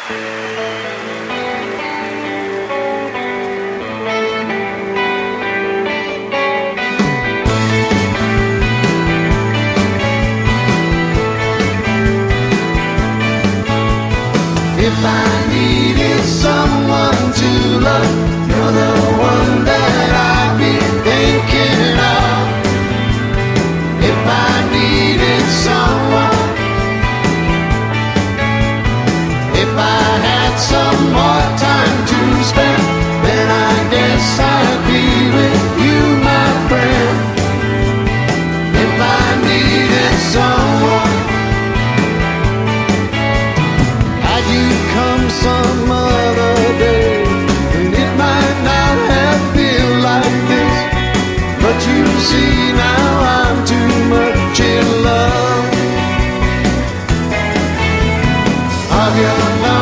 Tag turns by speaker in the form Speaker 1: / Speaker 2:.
Speaker 1: If I needed someone to love, you're the one that I'd be thinking of. If I needed someone, if I had some more time to spend, then I guess I'd be with you, my friend. If I needed someone, come some other day, and it might not have feel like this, but you see now I'm too much in love of your love.